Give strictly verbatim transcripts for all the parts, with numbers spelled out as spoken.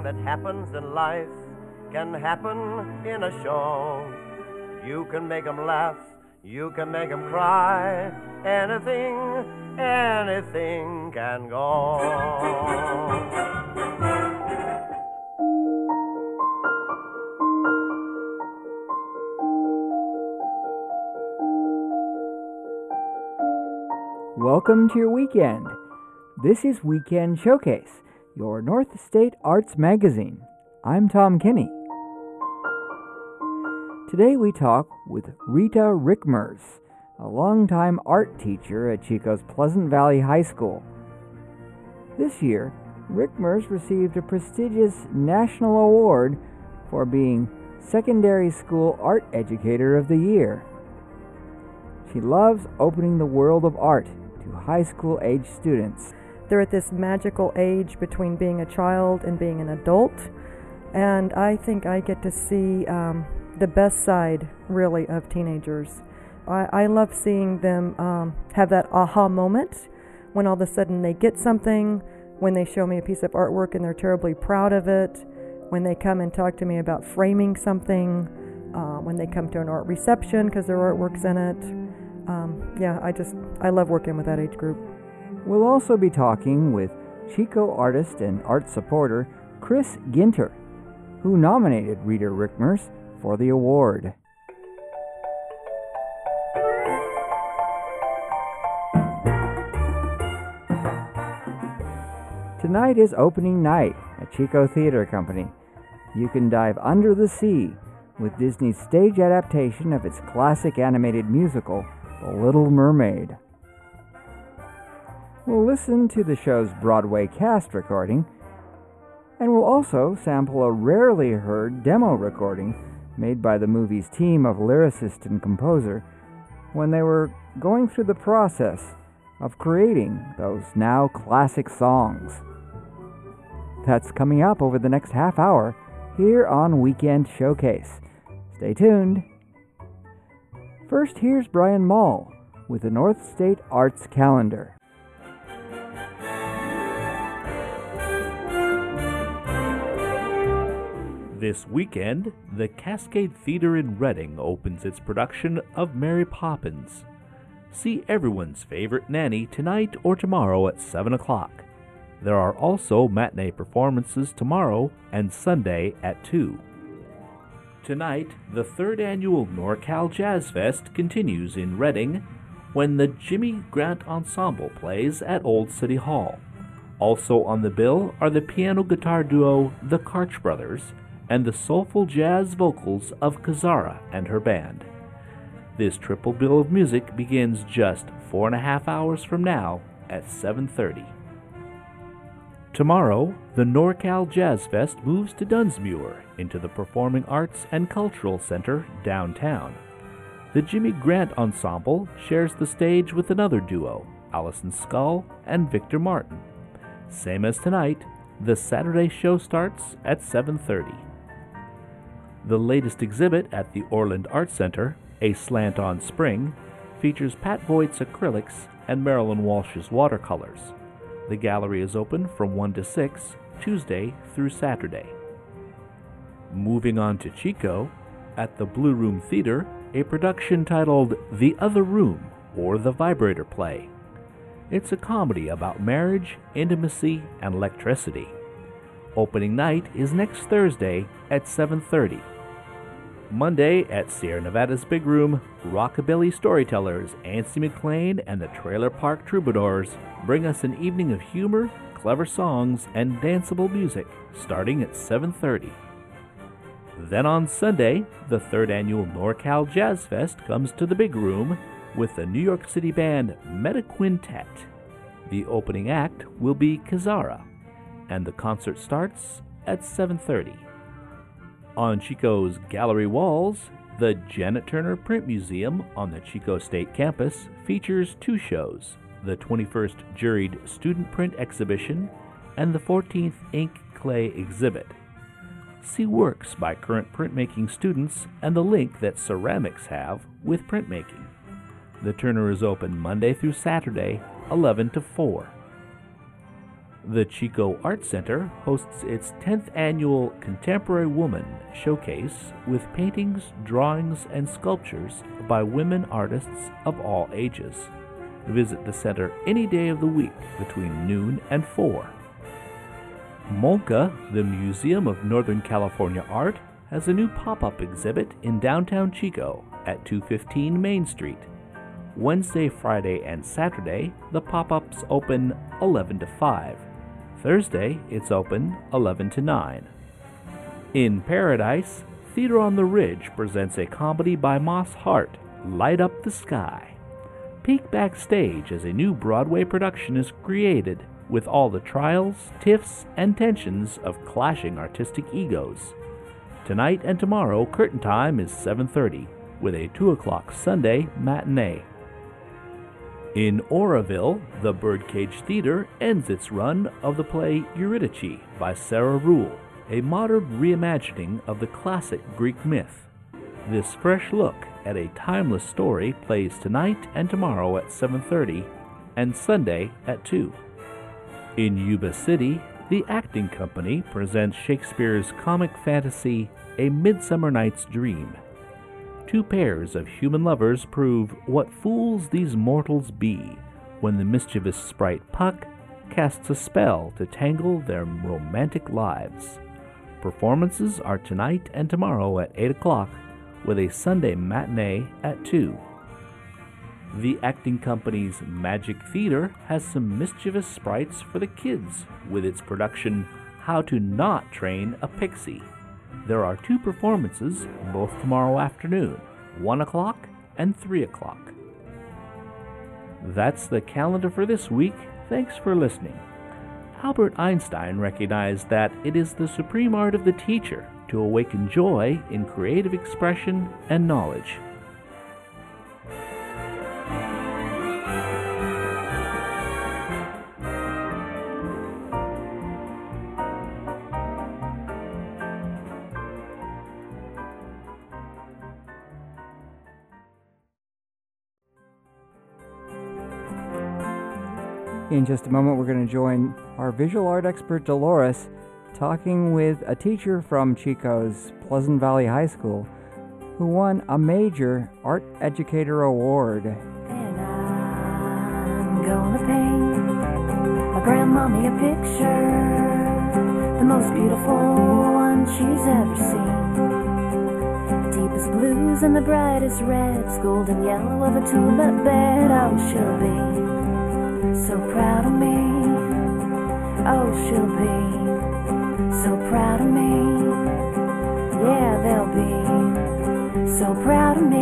Anything that happens in life can happen in a show. You can make 'em laugh, you can make 'em cry. Anything, anything can go. Welcome to your weekend. This is Weekend Showcase, your North State Arts magazine. I'm Tom Kinney. Today we talk with Rita Rickmers, a longtime art teacher at Chico's Pleasant Valley High School. This year, Rickmers received a prestigious national award for being Secondary School Art Educator of the Year. She loves opening the world of art to high school age students. They're at this magical age between being a child and being an adult, and I think I get to see um, the best side, really, of teenagers. I, I love seeing them um, have that aha moment when all of a sudden they get something, when they show me a piece of artwork and they're terribly proud of it, when they come and talk to me about framing something, uh, when they come to an art reception because their artwork's in it. Um, yeah, I just, I love working with that age group. We'll also be talking with Chico artist and art supporter Chris Ginter, who nominated Rita Rickmers for the award. Tonight is opening night at Chico Theater Company. You can dive under the sea with Disney's stage adaptation of its classic animated musical, The Little Mermaid. We'll listen to the show's Broadway cast recording, and we'll also sample a rarely heard demo recording made by the movie's team of lyricist and composer when they were going through the process of creating those now classic songs. That's coming up over the next half hour here on Weekend Showcase. Stay tuned. First, here's Brian Mall with the North State Arts Calendar. This weekend, the Cascade Theater in Reading opens its production of Mary Poppins. See everyone's favorite nanny tonight or tomorrow at seven o'clock. There are also matinee performances tomorrow and Sunday at two. Tonight, the third annual NorCal Jazz Fest continues in Reading when the Jimmy Grant Ensemble plays at Old City Hall. Also on the bill are the piano-guitar duo The Karch Brothers and the soulful jazz vocals of Kazara and her band. This triple bill of music begins just four and a half hours from now at seven thirty. Tomorrow, the NorCal Jazz Fest moves to Dunsmuir into the Performing Arts and Cultural Center downtown. The Jimmy Grant Ensemble shares the stage with another duo, Allison Skull and Victor Martin. Same as tonight, the Saturday show starts at seven thirty. The latest exhibit at the Orland Art Center, A Slant on Spring, features Pat Voigt's acrylics and Marilyn Walsh's watercolors. The gallery is open from one to six, Tuesday through Saturday. Moving on to Chico, at the Blue Room Theater, a production titled The Other Room, or The Vibrator Play. It's a comedy about marriage, intimacy, and electricity. Opening night is next Thursday at seven thirty. Monday at Sierra Nevada's Big Room, rockabilly storytellers Ancy McLean and the Trailer Park Troubadours bring us an evening of humor, clever songs, and danceable music starting at seven thirty. Then on Sunday, the third annual NorCal Jazz Fest comes to the Big Room with the New York City band Meta Quintet. The opening act will be Kazara, and the concert starts at seven thirty. On Chico's gallery walls, the Janet Turner Print Museum on the Chico State campus features two shows, the twenty-first Juried Student Print Exhibition and the fourteenth Ink Clay Exhibit. See works by current printmaking students and the link that ceramics have with printmaking. The Turner is open Monday through Saturday, eleven to four. The Chico Art Center hosts its tenth annual Contemporary Woman Showcase with paintings, drawings, and sculptures by women artists of all ages. Visit the center any day of the week between noon and four. MONCA, the Museum of Northern California Art, has a new pop-up exhibit in downtown Chico at two fifteen Main Street. Wednesday, Friday, and Saturday, the pop-ups open eleven to five. Thursday, it's open eleven to nine. In Paradise, Theater on the Ridge presents a comedy by Moss Hart, Light Up the Sky. Peek backstage as a new Broadway production is created with all the trials, tiffs, and tensions of clashing artistic egos. Tonight and tomorrow, curtain time is seven thirty, with a two o'clock Sunday matinee. In Oroville, the Birdcage Theater ends its run of the play Eurydice by Sarah Rule, a modern reimagining of the classic Greek myth. This fresh look at a timeless story plays tonight and tomorrow at seven thirty and Sunday at two. In Yuba City, the Acting Company presents Shakespeare's comic fantasy A Midsummer Night's Dream. Two pairs of human lovers prove what fools these mortals be when the mischievous sprite Puck casts a spell to tangle their romantic lives. Performances are tonight and tomorrow at eight o'clock, with a Sunday matinee at two. The Acting Company's Magic Theater has some mischievous sprites for the kids with its production How to Not Train a Pixie. There are two performances, both tomorrow afternoon, one o'clock and three o'clock. That's the calendar for this week. Thanks for listening. Albert Einstein recognized that it is the supreme art of the teacher to awaken joy in creative expression and knowledge. In just a moment, we're going to join our visual art expert, Dolores, talking with a teacher from Chico's Pleasant Valley High School who won a major Art Educator Award. And I'm gonna paint my grandmommy a picture, the most beautiful one she's ever seen. The deepest blues and the brightest reds, golden yellow of a tulip bed. Oh, she'll be so proud of me. Oh, she'll be so proud of me. Yeah, they'll be so proud of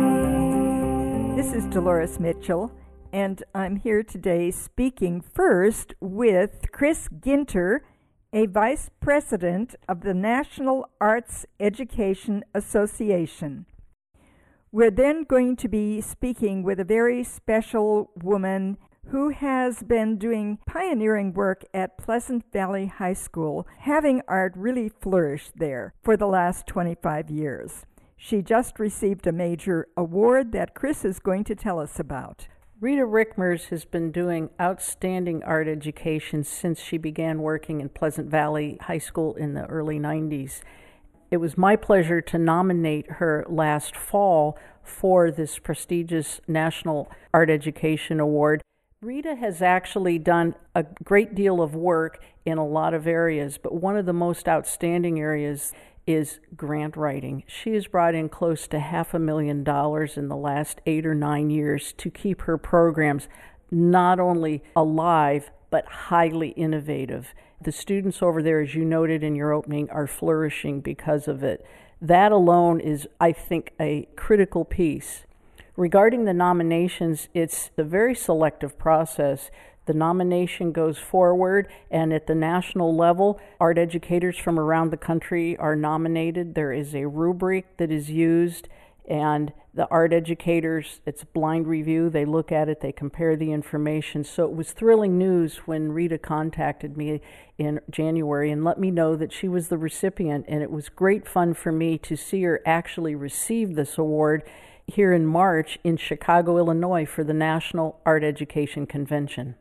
me. This is Dolores Mitchell, and I'm here today speaking first with Chris Ginter, a vice president of the National Arts Education Association. We're then going to be speaking with a very special woman who has been doing pioneering work at Pleasant Valley High School, having art really flourish there for the last twenty-five years. She just received a major award that Chris is going to tell us about. Rita Rickmers has been doing outstanding art education since she began working in Pleasant Valley High School in the early nineties. It was my pleasure to nominate her last fall for this prestigious National Art Education Award. Rita has actually done a great deal of work in a lot of areas, but one of the most outstanding areas is grant writing. She has brought in close to half a million dollars in the last eight or nine years to keep her programs not only alive, but highly innovative. The students over there, as you noted in your opening, are flourishing because of it. That alone is, I think, a critical piece. Regarding the nominations, it's a very selective process. The nomination goes forward, and at the national level, art educators from around the country are nominated. There is a rubric that is used, and the art educators, it's blind review. They look at it, they compare the information. So it was thrilling news when Rita contacted me in January and let me know that she was the recipient, and it was great fun for me to see her actually receive this award here in March in Chicago, Illinois for the National Art Education Convention.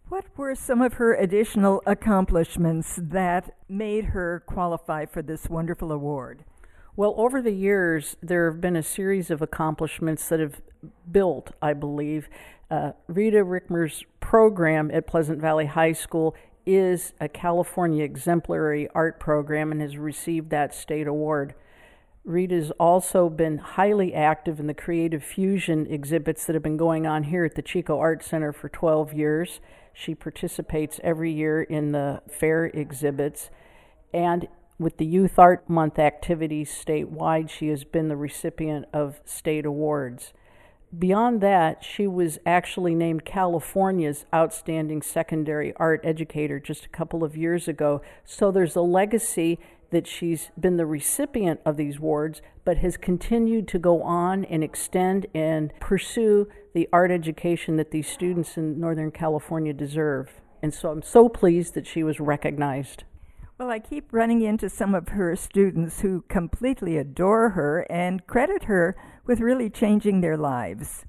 What were some of her additional accomplishments that made her qualify for this wonderful award? Well, over the years, there have been a series of accomplishments that have built, I believe. Uh, Rita Rickmer's program at Pleasant Valley High School is a California exemplary art program and has received that state award. Rita's also been highly active in the Creative Fusion exhibits that have been going on here at the Chico Art Center for twelve years. She participates every year in the fair exhibits. And with the Youth Art Month activities statewide, she has been the recipient of state awards. Beyond that, she was actually named California's Outstanding Secondary Art Educator just a couple of years ago. So there's a legacy that she's been the recipient of these awards, but has continued to go on and extend and pursue the art education that these students in Northern California deserve. And so I'm so pleased that she was recognized. Well, I keep running into some of her students who completely adore her and credit her with really changing their lives.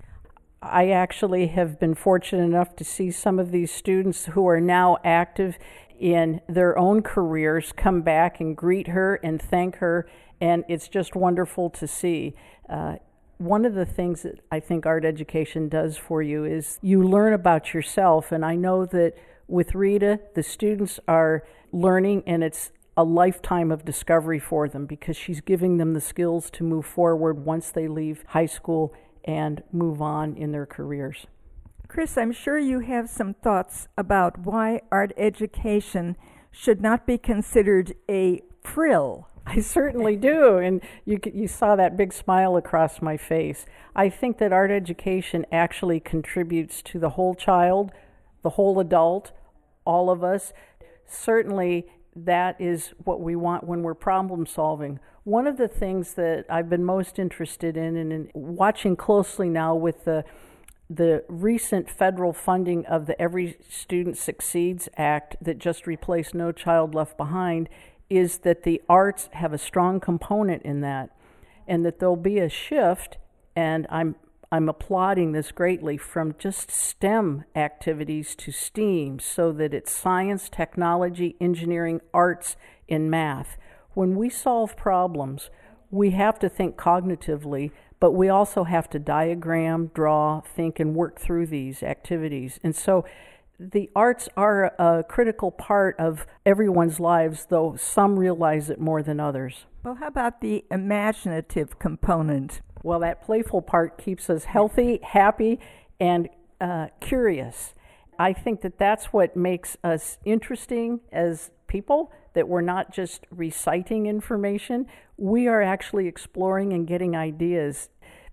I actually have been fortunate enough to see some of these students who are now active in their own careers come back and greet her and thank her, and it's just wonderful to see. Uh, one of the things that I think art education does for you is you learn about yourself, and I know that with Rita, the students are learning, and it's a lifetime of discovery for them because she's giving them the skills to move forward once they leave high school and move on in their careers. Chris, I'm sure you have some thoughts about why art education should not be considered a frill. I certainly do, and you you saw that big smile across my face. I think that art education actually contributes to the whole child, the whole adult, all of us. Certainly, that is what we want when we're problem solving. One of the things that I've been most interested in and in watching closely now with the the recent federal funding of the Every Student Succeeds Act that just replaced No Child Left Behind is that the arts have a strong component in that, and that there'll be a shift, and I'm I'm applauding this greatly, from just STEM activities to STEAM, so that it's science, technology, engineering, arts, and math. When we solve problems, we have to think cognitively, but we also have to diagram, draw, think, and work through these activities. And so the arts are a critical part of everyone's lives, though some realize it more than others. Well, how about the imaginative component? Well, that playful part keeps us healthy, happy, and uh, curious. I think that that's what makes us interesting as people, that we're not just reciting information. We are actually exploring and getting ideas.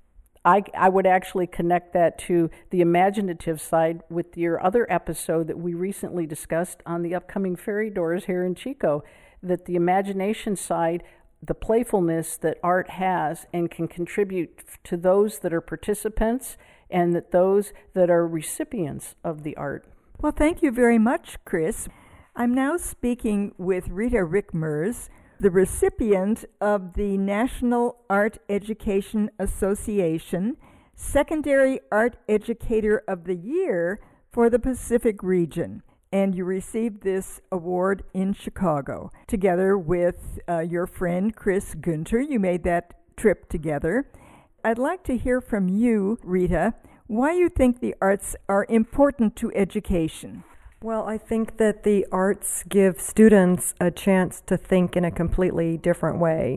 I, I would actually connect that to the imaginative side with your other episode that we recently discussed on the upcoming Fairy Doors here in Chico, that the imagination side, the playfulness that art has and can contribute to those that are participants and that those that are recipients of the art. Well, thank you very much, Chris. I'm now speaking with Rita Rickmers, the recipient of the National Art Education Association Secondary Art Educator of the Year for the Pacific Region. And you received this award in Chicago together with uh, your friend Chris Gunter. You made that trip together. I'd like to hear from you, Rita, why you think the arts are important to education. Well, I think that the arts give students a chance to think in a completely different way,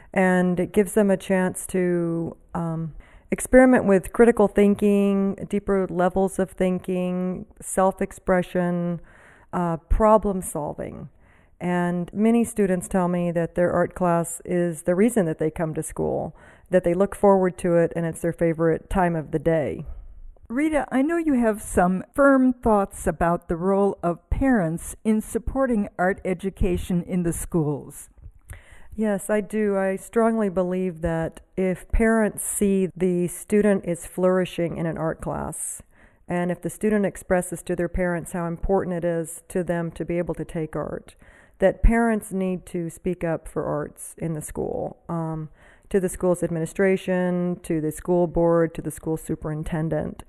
and it gives them a chance to um, experiment with critical thinking, deeper levels of thinking, self-expression, uh, problem solving. And many students tell me that their art class is the reason that they come to school, that they look forward to it, and it's their favorite time of the day. Rita, I know you have some firm thoughts about the role of parents in supporting art education in the schools. Yes, I do. I strongly believe that if parents see the student is flourishing in an art class, and if the student expresses to their parents how important it is to them to be able to take art, that parents need to speak up for arts in the school, um, to the school's administration, to the school board, to the school superintendent.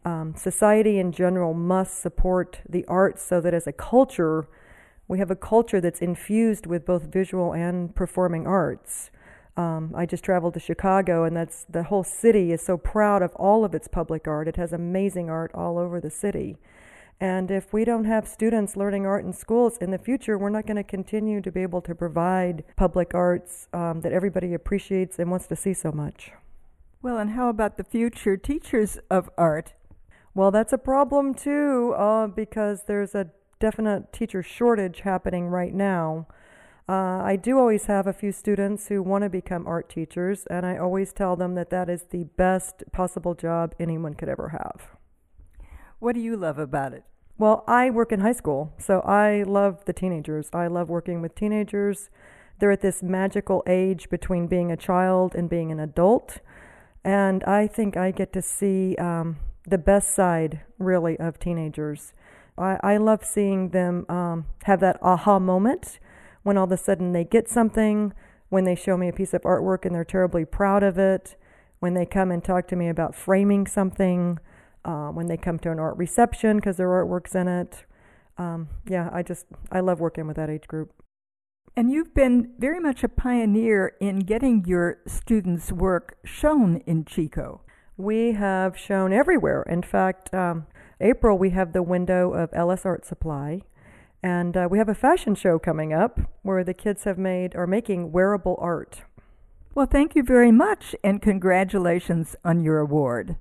Um, society in general must support the arts so that as a culture, we have a culture that's infused with both visual and performing arts. Um, I just traveled to Chicago, and that's the whole city is so proud of all of its public art. It has amazing art all over the city. And if we don't have students learning art in schools in the future, we're not going to continue to be able to provide public arts um, that everybody appreciates and wants to see so much. Well, and how about the future teachers of art? Well, that's a problem too, uh, because there's a definite teacher shortage happening right now. Uh, I do always have a few students who want to become art teachers, and I always tell them that that is the best possible job anyone could ever have. What do you love about it? Well, I work in high school, so I love the teenagers. I love working with teenagers. They're at this magical age between being a child and being an adult, and I think I get to see um, the best side, really, of teenagers. I, I love seeing them um, have that aha moment when all of a sudden they get something, when they show me a piece of artwork and they're terribly proud of it, when they come and talk to me about framing something, uh, when they come to an art reception because their artwork's in it. Um, yeah, I just, I love working with that age group. And you've been very much a pioneer in getting your students' work shown in Chico. We have shown everywhere. In fact, um, April we have the window of Ellis Art Supply, and uh, we have a fashion show coming up where the kids have made are making wearable art. Well, thank you very much, and congratulations on your award.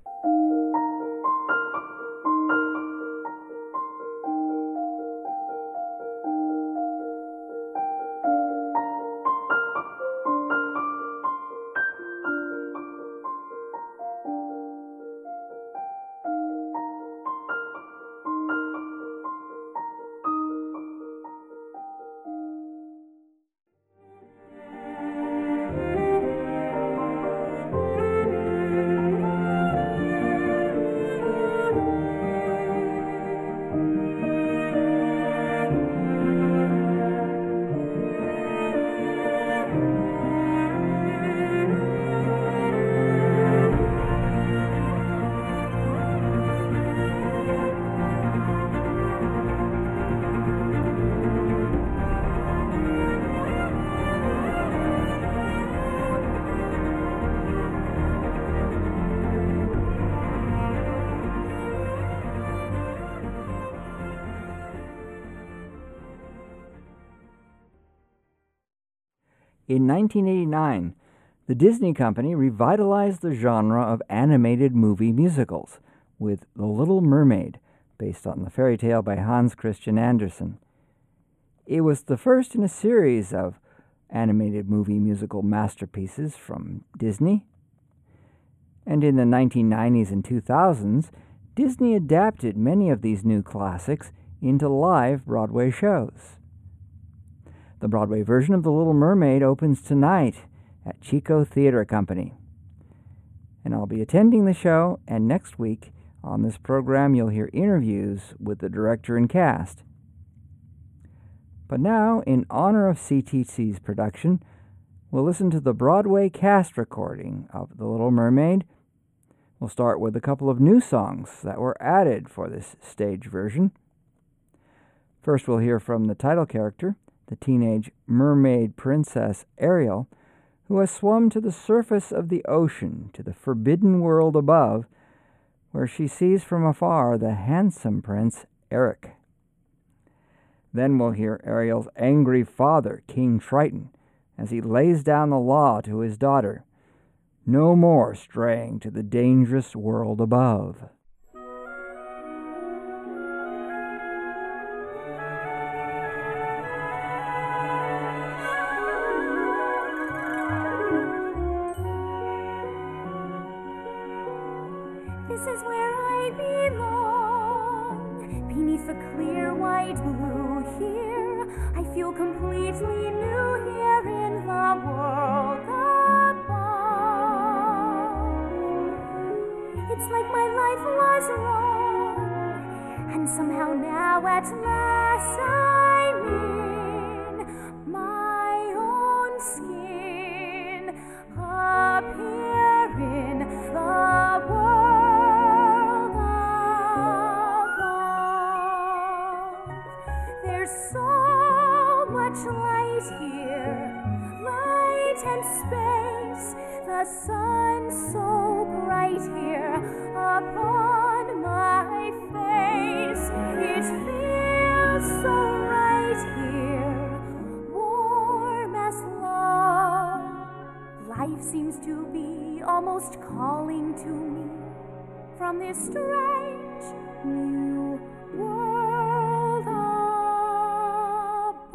In nineteen eighty-nine, the Disney Company revitalized the genre of animated movie musicals with The Little Mermaid, based on the fairy tale by Hans Christian Andersen. It was the first in a series of animated movie musical masterpieces from Disney. And in the nineteen nineties and two thousands, Disney adapted many of these new classics into live Broadway shows. The Broadway version of The Little Mermaid opens tonight at Chico Theater Company. And I'll be attending the show, and next week on this program you'll hear interviews with the director and cast. But now, in honor of C T C's production, we'll listen to the Broadway cast recording of The Little Mermaid. We'll start with a couple of new songs that were added for this stage version. First, we'll hear from the title character, the teenage mermaid princess Ariel, who has swum to the surface of the ocean to the forbidden world above, where she sees from afar the handsome prince Eric. Then we'll hear Ariel's angry father, King Triton, as he lays down the law to his daughter: no more straying to the dangerous world above. This is where I belong, beneath the clear white blue here. I feel completely new here in the world above. It's like my life was wrong, and somehow now at last I'm in my own skin, up here in the world above. There's so much light here, light and space. The sun's so bright here upon my face. It feels so right here, warm as love. Life seems to be almost calling to me from this strange new world above.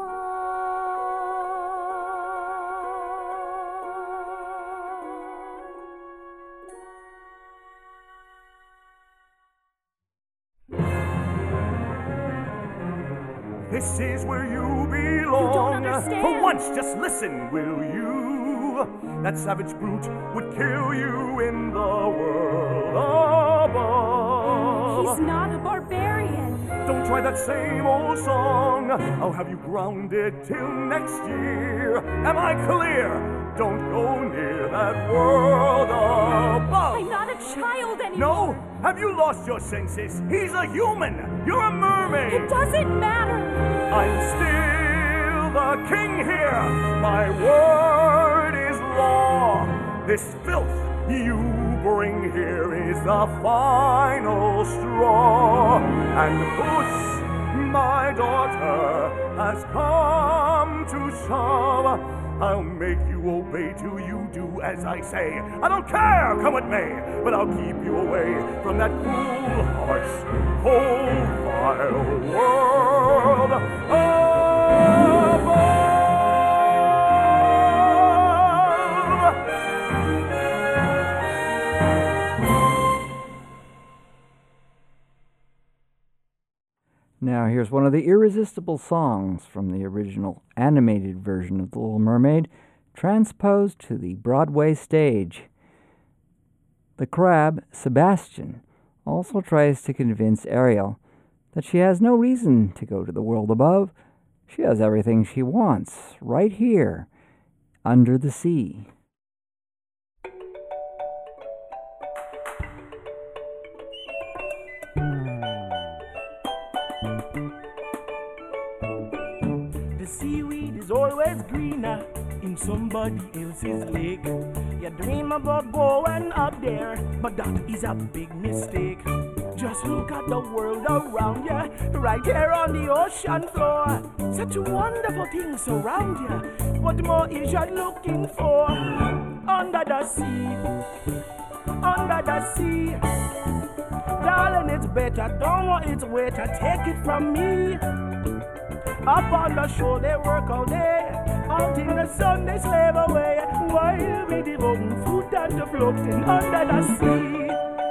This is where you belong. You don't understand. For once, just listen, will you? That savage brute would kill you in the world above. He's not a barbarian. Don't try that same old song. I'll have you grounded till next year. Am I clear? Don't go near that world above. I'm not a child anymore. No? Have you lost your senses? He's a human. You're a mermaid. It doesn't matter. I'm still the king here. My word is law. This filth you bring here is the final straw. And Puss, my daughter, has come to shove. I'll make you obey till you do as I say. I don't care, come what may, but I'll keep you away from that cool heart's cold, vile world above. Now here's one of the irresistible songs from the original animated version of The Little Mermaid, transposed to the Broadway stage. The crab, Sebastian, also tries to convince Ariel that she has no reason to go to the world above. She has everything she wants right here, under the sea. The seaweed is always greener in somebody else's lake. You dream about going up there, but that is a big mistake. Just look at the world around you, right here on the ocean floor. Such wonderful things surround you. What more is you looking for? Under the sea, under the sea. Darling, it's better, don't want it wetter, take it from me. Up on the shore they work all day, out in the sun they slave away, while we devoting food and the floating under the sea.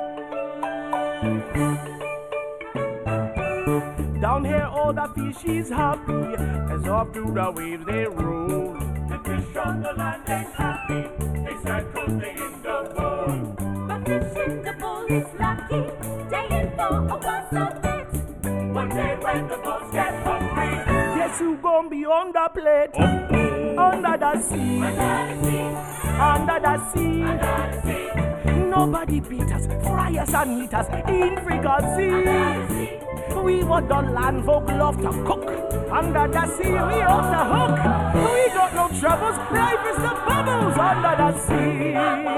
Down here all the fish is happy, as off through the waves they roll. The fish on the land ain't happy, they start coasting in the bowl. But fish in the bowl is lucky, day in for a once a bit. One day when the boats get hungry, guess who gon' be on the plate? Oh-oh. Under the sea, under the sea, under the sea. Nobody beat us, fry us and eat us in fricassee. We want the land folk love to cook. Under the sea, we off the hook. We got no troubles, life is the bubbles under the sea.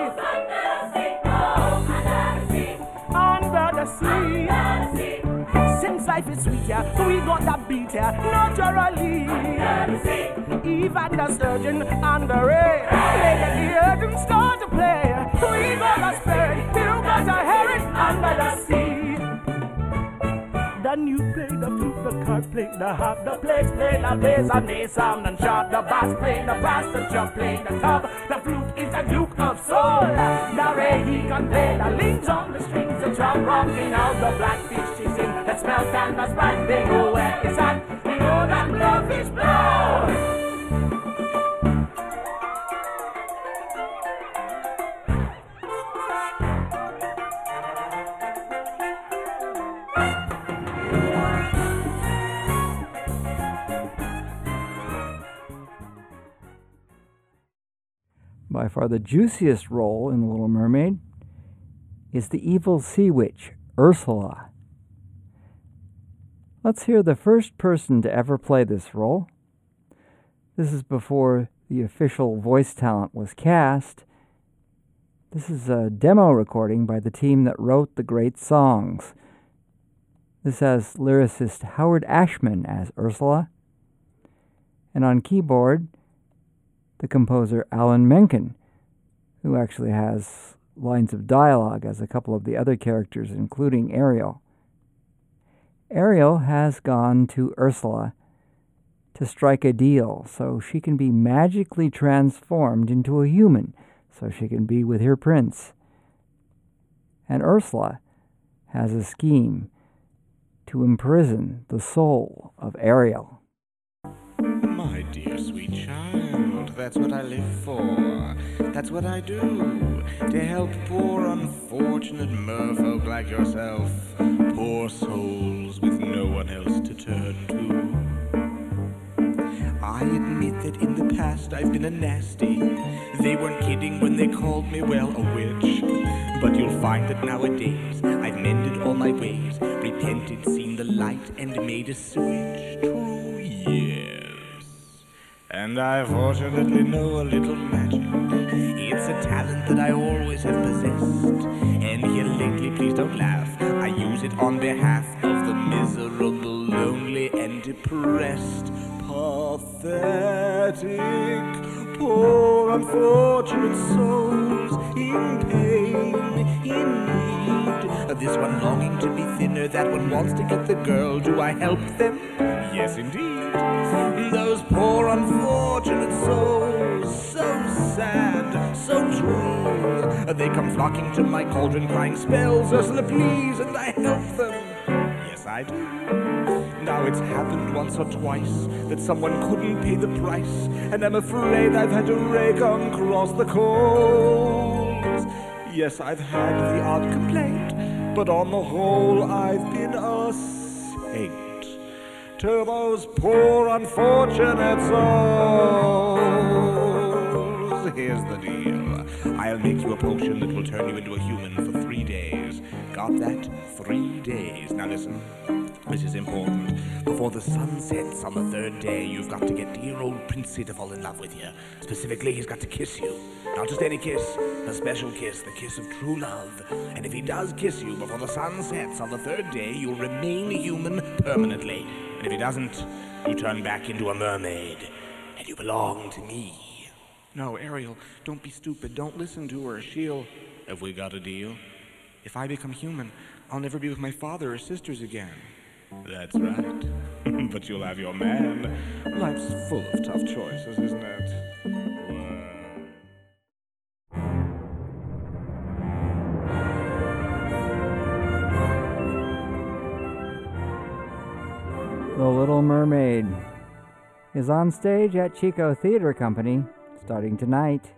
Under the sea, under the sea. Since life is sweet, yeah, we got that beat, yeah, naturally. Even the surgeon and the ray, they get the urgent start to play. We got a spirit, you got a herring under the sea. The new play, the flute, the card play, the harp, the plates play, the bass and the sound and sharp, the bass play, the brass, the jump play, the top. The flute is the duke of soul. The ray he can play, the links on the strings, the drum rocking out, the blackfish is in, the smell and the sprite, they go where it's at. You know that blowfish blow. By far the juiciest role in The Little Mermaid is the evil sea witch, Ursula. Let's hear the first person to ever play this role. This is before the official voice talent was cast. This is a demo recording by the team that wrote the great songs. This has lyricist Howard Ashman as Ursula, and on keyboard, the composer Alan Menken, who actually has lines of dialogue as a couple of the other characters, including Ariel. Ariel has gone to Ursula to strike a deal so she can be magically transformed into a human, so she can be with her prince. And Ursula has a scheme to imprison the soul of Ariel. My dear sweet child, that's what I live for. That's what I do, to help poor unfortunate merfolk like yourself, poor souls with no one else to turn to. I admit that in the past I've been a nasty. They weren't kidding when they called me, well, a witch. But you'll find that nowadays I've mended all my ways, repented, seen the light, and made a switch. True, yes. And I fortunately know a little magic. It's a talent that I always have possessed. And here lately, please don't laugh, I use it on behalf of the miserable, lonely, and depressed. Pathetic, poor, unfortunate souls in pain, in need. This one longing to be thinner, that one wants to get the girl. Do I help them? Yes, indeed. Those poor, unfortunate souls, so sad, so true. They come flocking to my cauldron, crying, "Spells, Ursula, please," and I help them. Yes, I do. Now it's happened once or twice that someone couldn't pay the price, and I'm afraid I've had to rake across the coals. Yes, I've had the odd complaint, but on the whole I've been a saint to those poor unfortunate souls. Here's the deal. I'll make you a potion that will turn you into a human for three days. Got that? Three days. Now listen. This is important. Before the sun sets on the third day, you've got to get dear old Princey to fall in love with you. Specifically, he's got to kiss you. Not just any kiss, a special kiss, the kiss of true love. And if he does kiss you before the sun sets on the third day, you'll remain a human permanently. And if he doesn't, you turn back into a mermaid, and you belong to me. No, Ariel, don't be stupid. Don't listen to her. She'll... Have we got a deal? If I become human, I'll never be with my father or sisters again. That's right. But you'll have your man. Life's full of tough choices, isn't it? The Little Mermaid is on stage at Chico Theater Company starting tonight.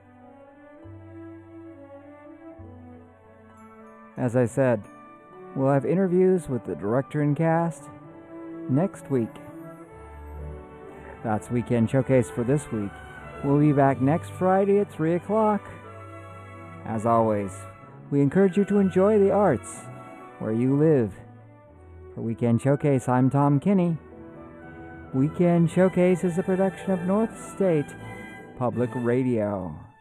As I said, we'll have interviews with the director and cast next week. That's Weekend Showcase for this week. We'll be back next Friday at three o'clock. As always, we encourage you to enjoy the arts where you live. For Weekend Showcase, I'm Tom Kinney. Weekend Showcase is a production of North State Public Radio.